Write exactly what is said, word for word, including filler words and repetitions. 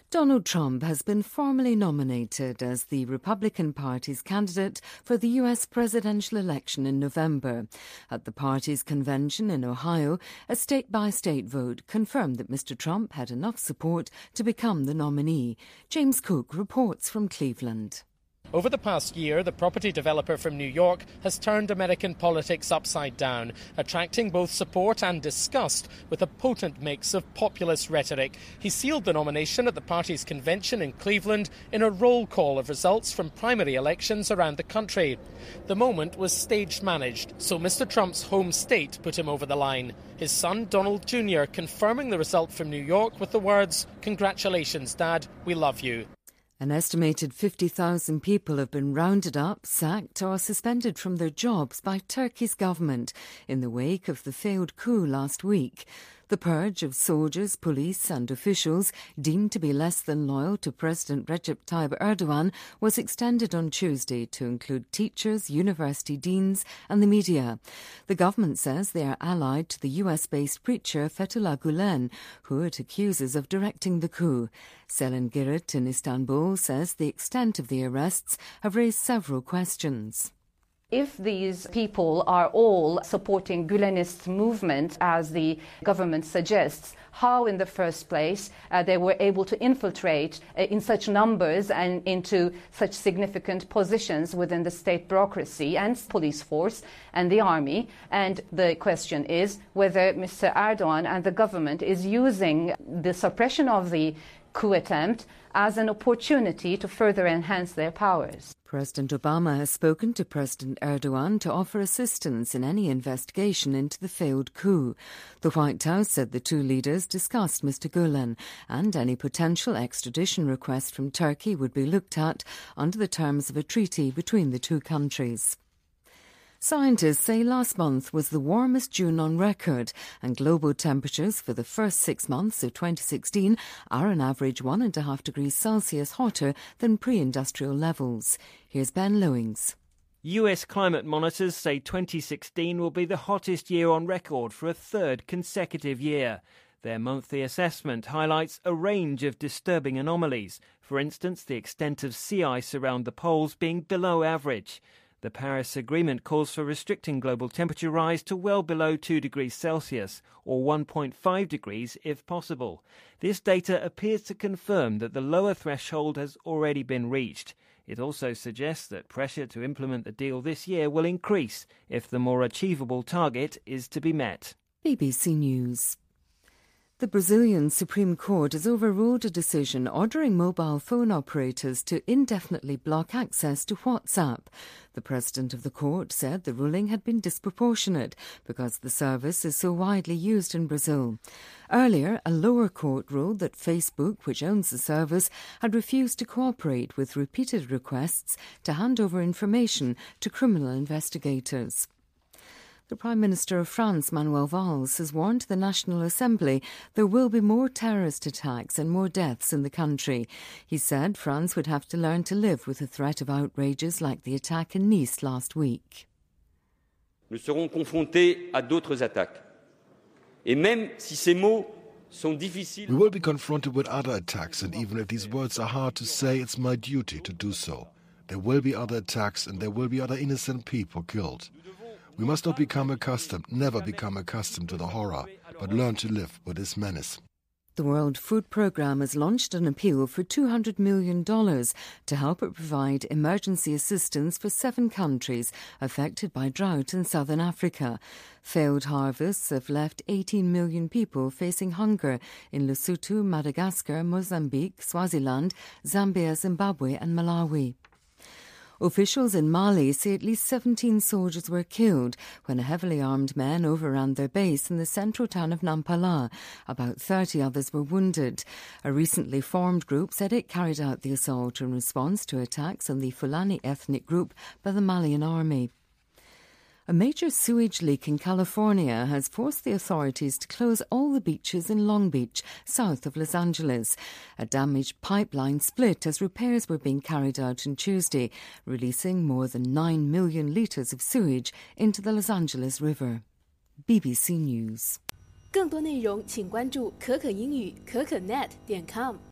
Donald Trump has been formally nominated as the Republican Party's candidate for the U S presidential election in November. At the party's convention in Ohio, a state-by-state vote confirmed that Mister Trump had enough support to become the nominee. James Cook reports from Cleveland. Over the past year, the property developer from New York has turned American politics upside down, attracting both support and disgust with a potent mix of populist rhetoric. He sealed the nomination at the party's convention in Cleveland in a roll call of results from primary elections around the country. The moment was stage-managed, so Mister Trump's home state put him over the line. His son, Donald Junior, confirming the result from New York with the words, "Congratulations, Dad, we love you." An estimated fifty thousand people have been rounded up, sacked or suspended from their jobs by Turkey's government in the wake of the failed coup last week. The purge of soldiers, police and officials deemed to be less than loyal to President Recep Tayyip Erdogan was extended on Tuesday to include teachers, university deans and the media. The government says they are allied to the U S-based preacher Fethullah Gulen, who it accuses of directing the coup. Selin Girit in Istanbul says the extent of the arrests have raised several questions. If these people are all supporting Gülenist movement, as the government suggests, how in the first place uh, they were able to infiltrate uh, in such numbers and into such significant positions within the state bureaucracy and police force and the army. And the question is whether Mister Erdogan and the government is using the suppression of the coup attempt as an opportunity to further enhance their powers. President Obama has spoken to President Erdogan to offer assistance in any investigation into the failed coup. The White House said the two leaders discussed Mister Gulen, and any potential extradition request from Turkey would be looked at under the terms of a treaty between the two countries. Scientists say last month was the warmest June on record, and global temperatures for the first six months of twenty sixteen are on average one and a half degrees Celsius hotter than pre-industrial levels. Here's Ben Lowings. U S climate monitors say twenty sixteen will be the hottest year on record for a third consecutive year. Their monthly assessment highlights a range of disturbing anomalies, for instance the extent of sea ice around the poles being below average. The Paris Agreement calls for restricting global temperature rise to well below two degrees Celsius, or one point five degrees if possible. This data appears to confirm that the lower threshold has already been reached. It also suggests that pressure to implement the deal this year will increase if the more achievable target is to be met. B B C News. The Brazilian Supreme Court has overruled a decision ordering mobile phone operators to indefinitely block access to WhatsApp. The president of the court said the ruling had been disproportionate because the service is so widely used in Brazil. Earlier, a lower court ruled that Facebook, which owns the service, had refused to cooperate with repeated requests to hand over information to criminal investigators. The Prime Minister of France, Manuel Valls, has warned the National Assembly there will be more terrorist attacks and more deaths in the country. He said France would have to learn to live with the threat of outrages like the attack in Nice last week. Nous serons confrontés à d'autres attaques. Et même si ces mots sont difficiles. We will be confronted with other attacks, and even if these words are hard to say, it's my duty to do so. There will be other attacks and there will be other innocent people killed. We must not become accustomed, never become accustomed to the horror, but learn to live with this menace. The World Food Programme has launched an appeal for two hundred million dollars to help it provide emergency assistance for seven countries affected by drought in southern Africa. Failed harvests have left eighteen million people facing hunger in Lesotho, Madagascar, Mozambique, Swaziland, Zambia, Zimbabwe and Malawi. Officials in Mali say at least seventeen soldiers were killed when a heavily armed man overran their base in the central town of Nampala. About thirty others were wounded. A recently formed group said it carried out the assault in response to attacks on the Fulani ethnic group by the Malian army. A major sewage leak in California has forced the authorities to close all the beaches in Long Beach, south of Los Angeles. A damaged pipeline split as repairs were being carried out on Tuesday, releasing more than nine million litres of sewage into the Los Angeles River. B B C News. 更多内容请关注可可英语可可 net 点 com。